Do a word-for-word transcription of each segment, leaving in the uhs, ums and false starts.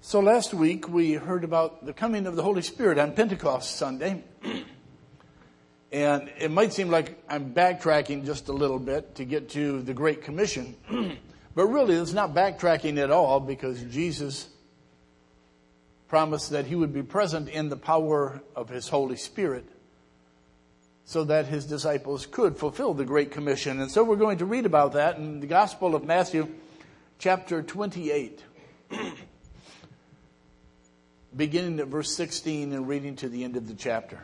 So last week we heard about the coming of the Holy Spirit on Pentecost Sunday. And it might seem like I'm backtracking just a little bit to get to the Great Commission. But really it's not backtracking at all, because Jesus promised that he would be present in the power of his Holy Spirit so that his disciples could fulfill the Great Commission. And so we're going to read about that in the Gospel of Matthew, chapter twenty-eight. Beginning at verse sixteen and reading to the end of the chapter.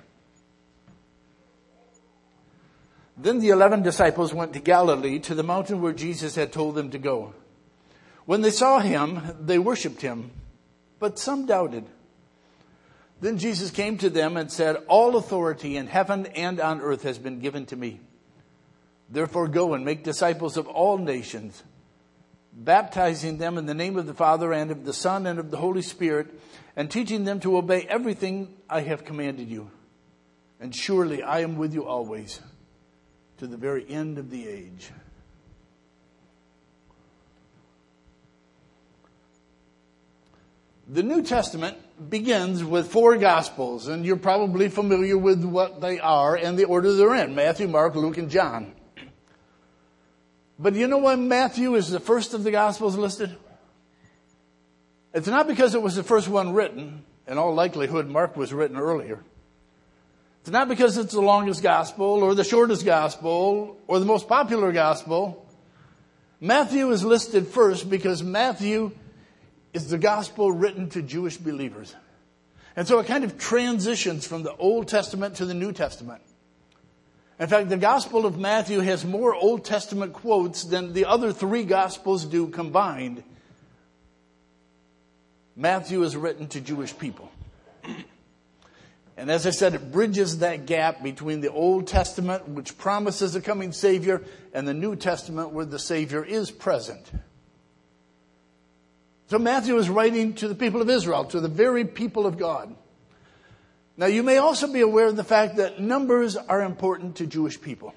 Then the eleven disciples went to Galilee, to the mountain where Jesus had told them to go. When they saw him, they worshipped him, but some doubted. Then Jesus came to them and said, "All authority in heaven and on earth has been given to me. Therefore go and make disciples of all nations, baptizing them in the name of the Father and of the Son and of the Holy Spirit, and teaching them to obey everything I have commanded you. And surely I am with you always, to the very end of the age." The New Testament begins with four Gospels, and you're probably familiar with what they are and the order they're in: Matthew, Mark, Luke, and John. But you know why Matthew is the first of the Gospels listed? It's not because it was the first one written. In all likelihood, Mark was written earlier. It's not because it's the longest gospel or the shortest gospel or the most popular gospel. Matthew is listed first because Matthew is the gospel written to Jewish believers. And so it kind of transitions from the Old Testament to the New Testament. In fact, the Gospel of Matthew has more Old Testament quotes than the other three Gospels do combined. Matthew is written to Jewish people. And as I said, it bridges that gap between the Old Testament, which promises a coming Savior, and the New Testament, where the Savior is present. So Matthew is writing to the people of Israel, to the very people of God. Now, you may also be aware of the fact that numbers are important to Jewish people.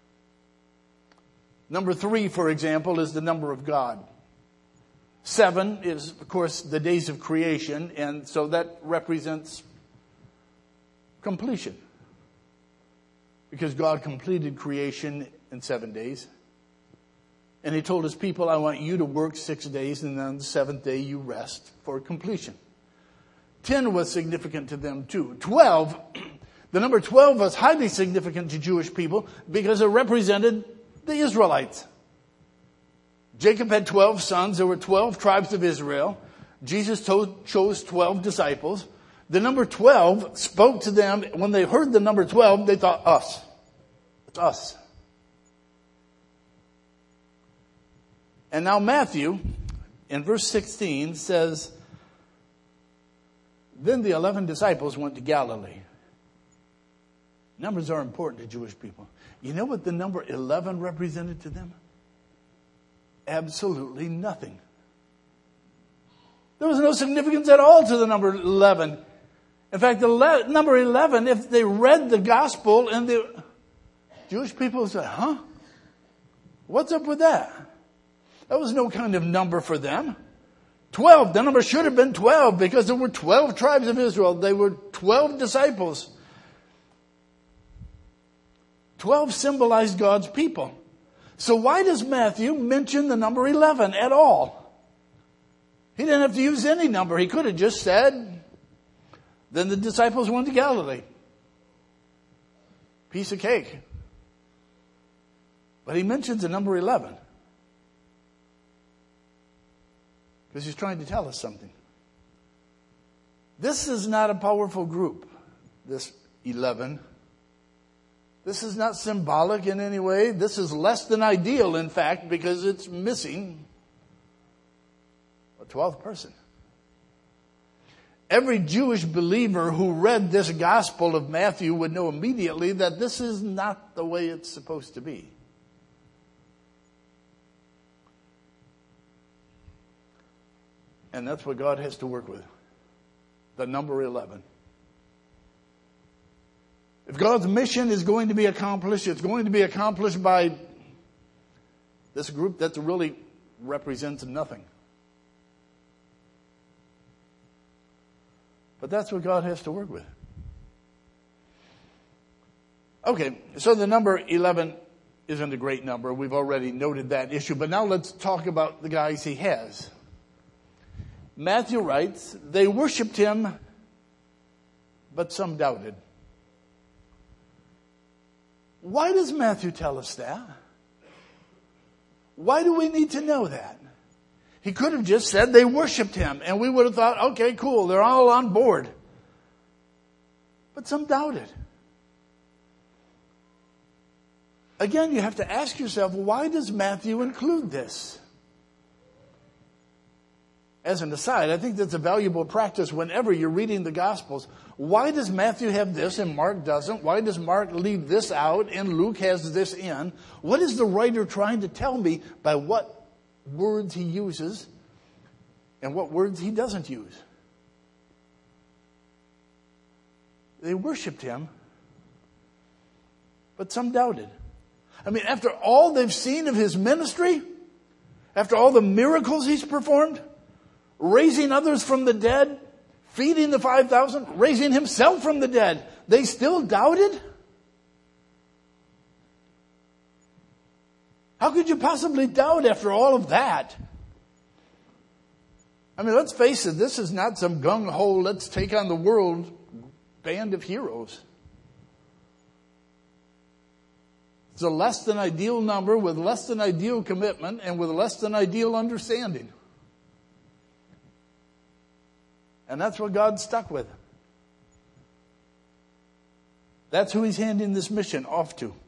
Number three, for example, is the number of God. Seven is, of course, the days of creation, and so that represents completion. Because God completed creation in seven days. And he told his people, "I want you to work six days, and then on the seventh day you rest for completion." Ten was significant to them too. Twelve, the number twelve was highly significant to Jewish people because it represented the Israelites. Jacob had twelve sons. There were twelve tribes of Israel. Jesus told, chose twelve disciples. The number twelve spoke to them. When they heard the number twelve, they thought, us. It's us. And now Matthew, in verse sixteen, says, "Then the eleven disciples went to Galilee." Numbers are important to Jewish people. You know what the number eleven represented to them? Absolutely nothing. There was no significance at all to the number eleven. In fact, the le- number eleven, if they read the gospel, and the Jewish people said, "Huh? What's up with that?" That was no kind of number for them. Twelve, the number should have been twelve, because there were twelve tribes of Israel. They were twelve disciples. Twelve symbolized God's people. So why does Matthew mention the number eleven at all? He didn't have to use any number. He could have just said, "Then the disciples went to Galilee." Piece of cake. But he mentions the number eleven. Because he's trying to tell us something. This is not a powerful group, this eleven. This is not symbolic in any way. This is less than ideal, in fact, because it's missing a twelfth person. Every Jewish believer who read this Gospel of Matthew would know immediately that this is not the way it's supposed to be. And that's what God has to work with. The number eleven. If God's mission is going to be accomplished, it's going to be accomplished by this group that really represents nothing. But that's what God has to work with. Okay, so the number eleven isn't a great number. We've already noted that issue. But now let's talk about the guys he has. Matthew writes, they worshiped him, but some doubted. Why does Matthew tell us that? Why do we need to know that? He could have just said they worshiped him, and we would have thought, okay, cool, they're all on board. But some doubted. Again, you have to ask yourself, why does Matthew include this? As an aside, I think that's a valuable practice whenever you're reading the Gospels. Why does Matthew have this and Mark doesn't? Why does Mark leave this out and Luke has this in? What is the writer trying to tell me by what words he uses and what words he doesn't use? They worshiped him, but some doubted. I mean, after all they've seen of his ministry, after all the miracles he's performed, raising others from the dead, feeding the five thousand, raising himself from the dead, they still doubted? How could you possibly doubt after all of that? I mean, let's face it, this is not some gung-ho, let's take on the world band of heroes. It's a less than ideal number with less than ideal commitment and with less than ideal understanding. And that's what God's stuck with. That's who he's handing this mission off to.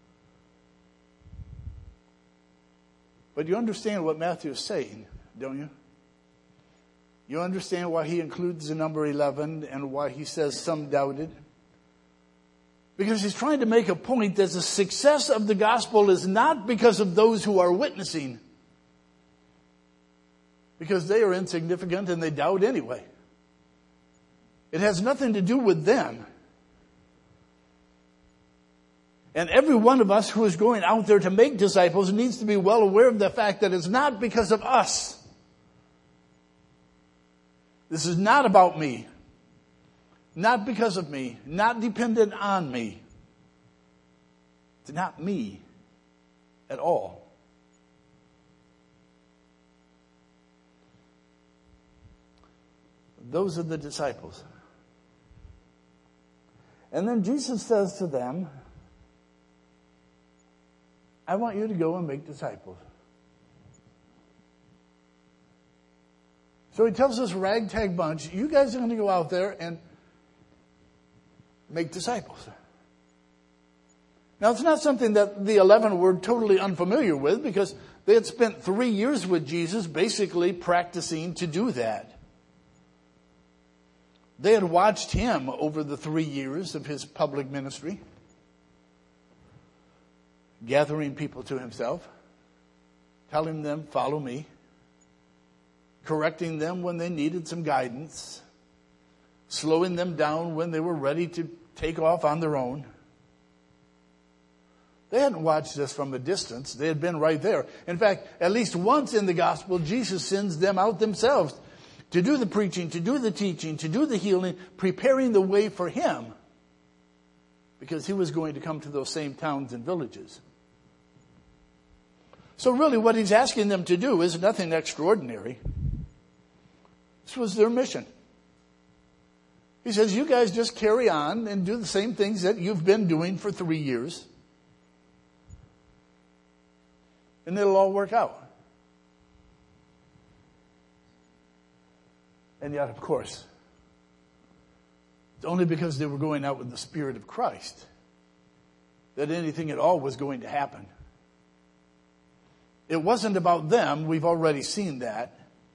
But you understand what Matthew is saying, don't you? You understand why he includes the number eleven and why he says some doubted? Because he's trying to make a point that the success of the gospel is not because of those who are witnessing. Because they are insignificant and they doubt anyway. It has nothing to do with them. And every one of us who is going out there to make disciples needs to be well aware of the fact that it's not because of us. This is not about me. Not because of me. Not dependent on me. It's not me at all. Those are the disciples. And then Jesus says to them, I want you to go and make disciples. So he tells this ragtag bunch, you guys are going to go out there and make disciples. Now, it's not something that the eleven were totally unfamiliar with because they had spent three years with Jesus basically practicing to do that. They had watched him over the three years of his public ministry, gathering people to himself, telling them, follow me, correcting them when they needed some guidance, slowing them down when they were ready to take off on their own. They hadn't watched this from a distance. They had been right there. In fact, at least once in the gospel, Jesus sends them out themselves to do the preaching, to do the teaching, to do the healing, preparing the way for him. Because he was going to come to those same towns and villages. So really what he's asking them to do is nothing extraordinary. This was their mission. He says, you guys just carry on and do the same things that you've been doing for three years. And it'll all work out. And yet, of course, it's only because they were going out with the Spirit of Christ that anything at all was going to happen. It wasn't about them. We've already seen that.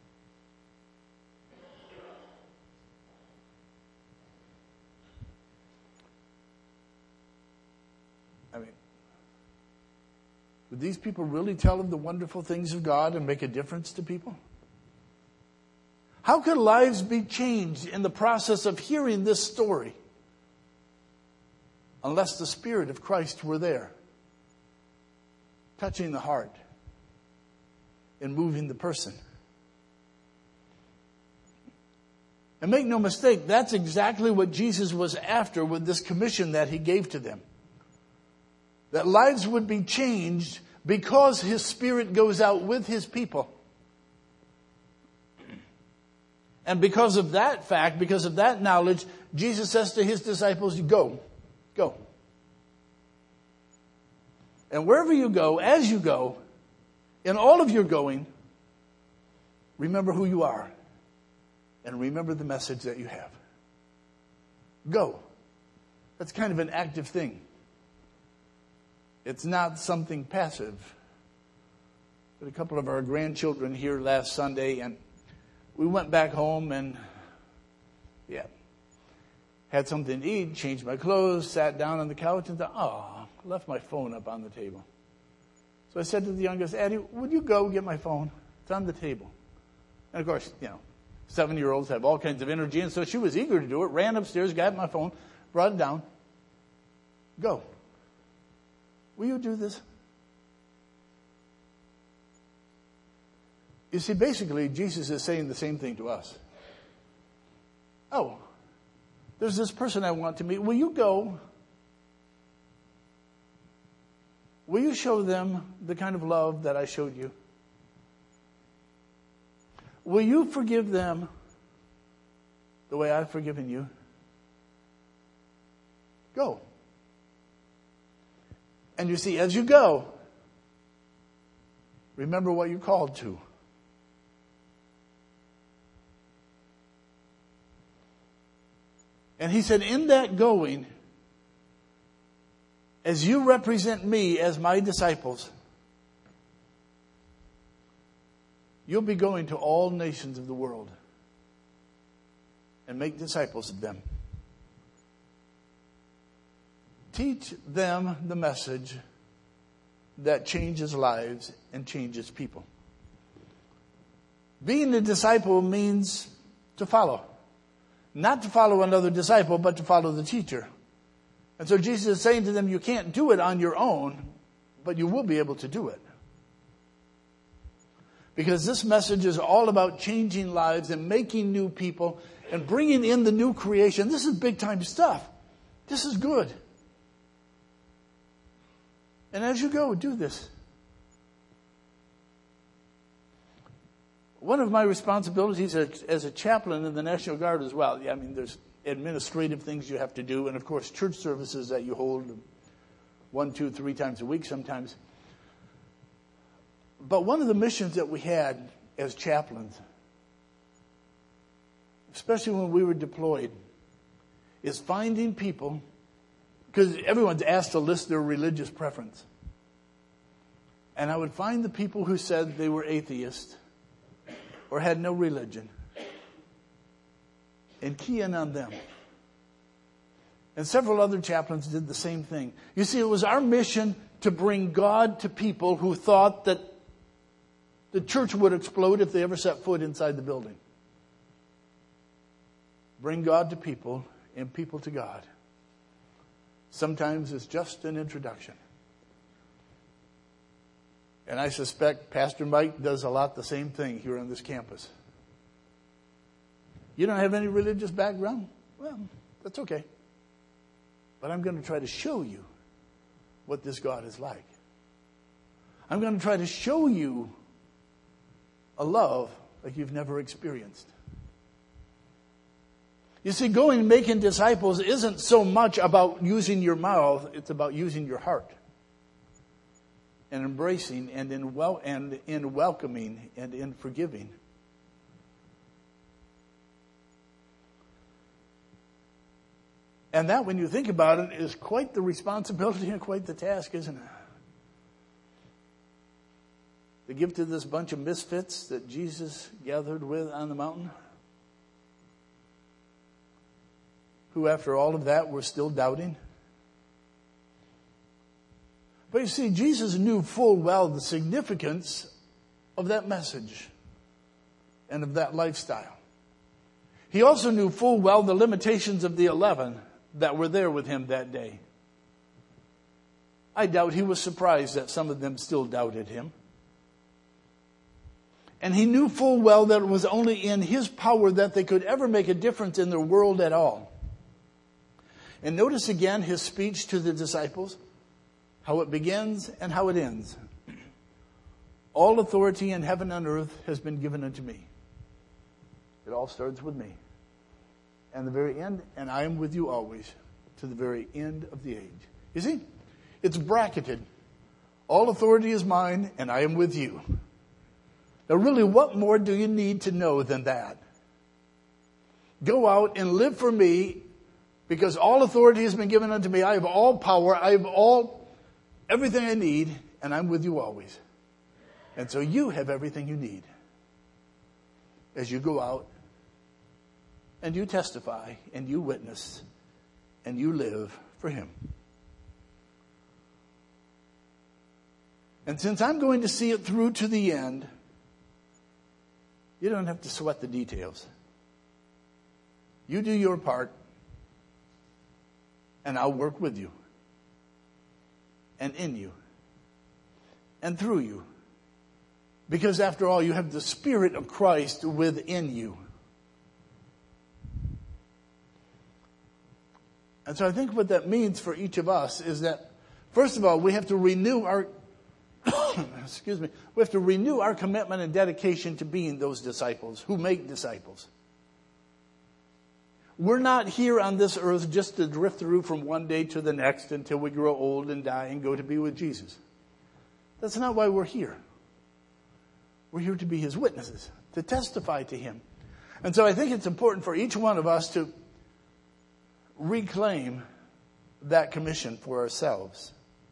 I mean, would these people really tell of the wonderful things of God and make a difference to people? How could lives be changed in the process of hearing this story unless the Spirit of Christ were there, touching the heart and moving the person? I And make no mistake, that's exactly what Jesus was after with this commission that he gave to them. That lives would be changed because his Spirit goes out with his people. And because of that fact, because of that knowledge, Jesus says to his disciples, go, go. And wherever you go, as you go, in all of your going, remember who you are. And remember the message that you have. Go. That's kind of an active thing. It's not something passive. But a couple of our grandchildren here last Sunday, and we went back home and, yeah, had something to eat, changed my clothes, sat down on the couch and thought, oh, left my phone up on the table. So I said to the youngest, Addie, would you go get my phone? It's on the table. And of course, you know, seven-year-olds have all kinds of energy, and so she was eager to do it, ran upstairs, got my phone, brought it down. Go. Will you do this? You see, basically, Jesus is saying the same thing to us. Oh, there's this person I want to meet. Will you go? Will you show them the kind of love that I showed you? Will you forgive them the way I've forgiven you? Go. And you see, as you go, remember what you're called to. And he said, in that going, as you represent me as my disciples, you'll be going to all nations of the world and make disciples of them. Teach them the message that changes lives and changes people. Being a disciple means to follow. Not to follow another disciple, but to follow the teacher. And so Jesus is saying to them, you can't do it on your own, but you will be able to do it. Because this message is all about changing lives and making new people and bringing in the new creation. This is big time stuff. This is good. And as you go, do this. One of my responsibilities as a chaplain in the National Guard as well, I mean, there's administrative things you have to do, and of course, church services that you hold one, two, three times a week sometimes. But one of the missions that we had as chaplains, especially when we were deployed, is finding people, because everyone's asked to list their religious preference. And I would find the people who said they were atheists or had no religion and key in on them. And several other chaplains did the same thing. You see, it was our mission to bring God to people who thought that the church would explode if they ever set foot inside the building. Bring God to people and people to God. Sometimes it's just an introduction. And I suspect Pastor Mike does a lot the same thing here on this campus. You don't have any religious background? Well, that's okay. But I'm going to try to show you what this God is like. I'm going to try to show you a love like you've never experienced. You see, going and making disciples isn't so much about using your mouth, it's about using your heart. And embracing and in well and in welcoming and in forgiving. And that, when you think about it, is quite the responsibility and quite the task, isn't it? To give to this bunch of misfits that Jesus gathered with on the mountain, who after all of that were still doubting. But you see, Jesus knew full well the significance of that message and of that lifestyle. He also knew full well the limitations of the eleven that were there with him that day. I doubt he was surprised that some of them still doubted him. And he knew full well that it was only in his power that they could ever make a difference in their world at all. And notice again his speech to the disciples, how it begins and how it ends. All authority in heaven and earth has been given unto me. It all starts with me. And the very end, and I am with you always, to the very end of the age. You see, it's bracketed. All authority is mine, and I am with you. Now really, what more do you need to know than that? Go out and live for me, because all authority has been given unto me. I have all power. I have all, everything I need, and I'm with you always. And so you have everything you need as you go out and you testify and you witness and you live for him. And since I'm going to see it through to the end, you don't have to sweat the details. You do your part, and I'll work with you, and in you, and through you. Because after all, you have the Spirit of Christ within you. And so I think what that means for each of us is that, first of all, we have to renew our excuse me, we have to renew our commitment and dedication to being those disciples who make disciples. We're not here on this earth just to drift through from one day to the next until we grow old and die and go to be with Jesus. That's not why we're here. We're here to be his witnesses, to testify to him. And so I think it's important for each one of us to reclaim that commission for ourselves.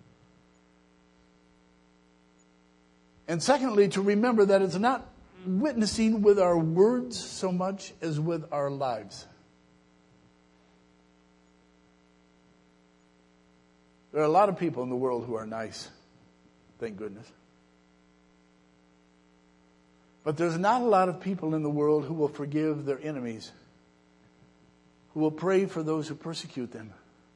And secondly, to remember that it's not witnessing with our words so much as with our lives. There are a lot of people in the world who are nice, thank goodness. But there's not a lot of people in the world who will forgive their enemies, who will pray for those who persecute them,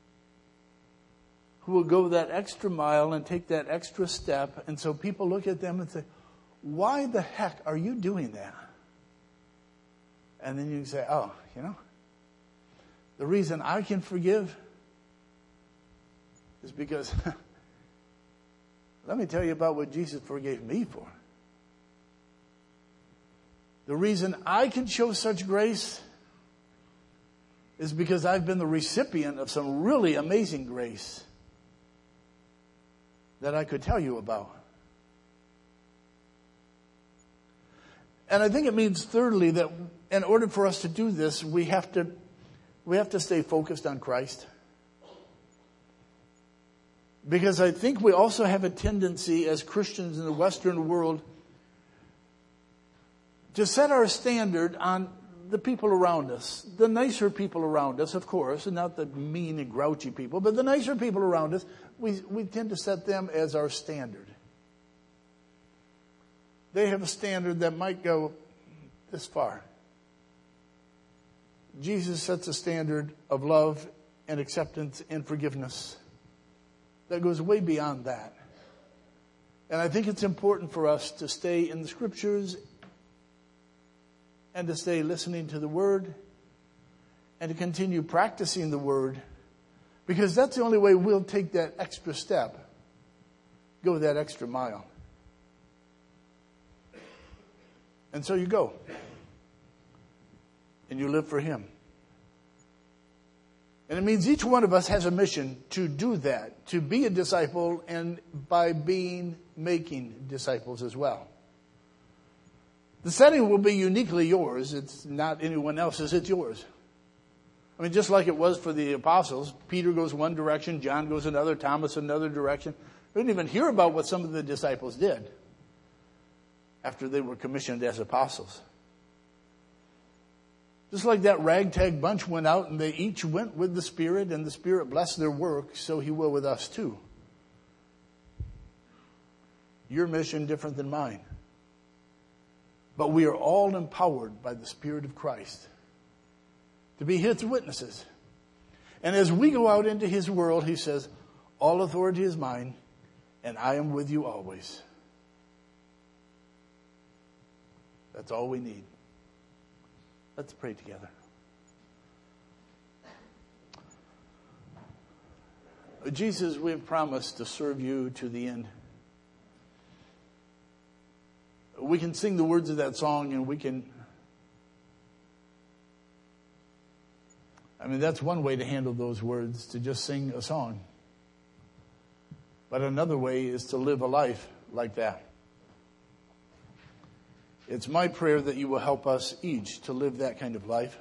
who will go that extra mile and take that extra step. And so people look at them and say, why the heck are you doing that? And then you say, oh, you know, the reason I can forgive is because, let me tell you about what Jesus forgave me for. The reason I can show such grace is because I've been the recipient of some really amazing grace that I could tell you about. And I think it means, thirdly, that in order for us to do this, we have to we have to stay focused on Christ. Because I think we also have a tendency as Christians in the Western world to set our standard on the people around us, the nicer people around us, of course, and not the mean and grouchy people, but the nicer people around us, we, we tend to set them as our standard. They have a standard that might go this far. Jesus sets a standard of love and acceptance and forgiveness that goes way beyond that. And I think it's important for us to stay in the Scriptures and to stay listening to the Word and to continue practicing the Word, because that's the only way we'll take that extra step, go that extra mile. And so you go and you live for him. And it means each one of us has a mission to do that, to be a disciple, and by being, making disciples as well. The setting will be uniquely yours. It's not anyone else's, it's yours. I mean, just like it was for the apostles, Peter goes one direction, John goes another, Thomas another direction. We didn't even hear about what some of the disciples did after they were commissioned as apostles. Just like that ragtag bunch went out and they each went with the Spirit, and the Spirit blessed their work, so he will with us too. Your mission different than mine. But we are all empowered by the Spirit of Christ to be his witnesses. And as we go out into his world, he says, all authority is mine, and I am with you always. That's all we need. Let's pray together. Jesus, we have promised to serve you to the end. We can sing the words of that song and we can, I mean, that's one way to handle those words, to just sing a song. But another way is to live a life like that. It's my prayer that you will help us each to live that kind of life.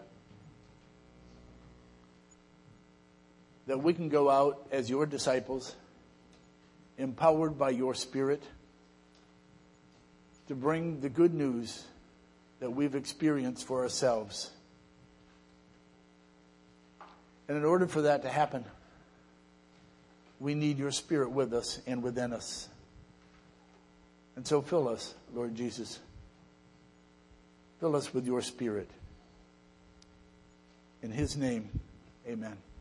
That we can go out as your disciples, empowered by your Spirit, to bring the good news that we've experienced for ourselves. And in order for that to happen, we need your Spirit with us and within us. And so fill us, Lord Jesus. Fill us with your Spirit. In his name, amen.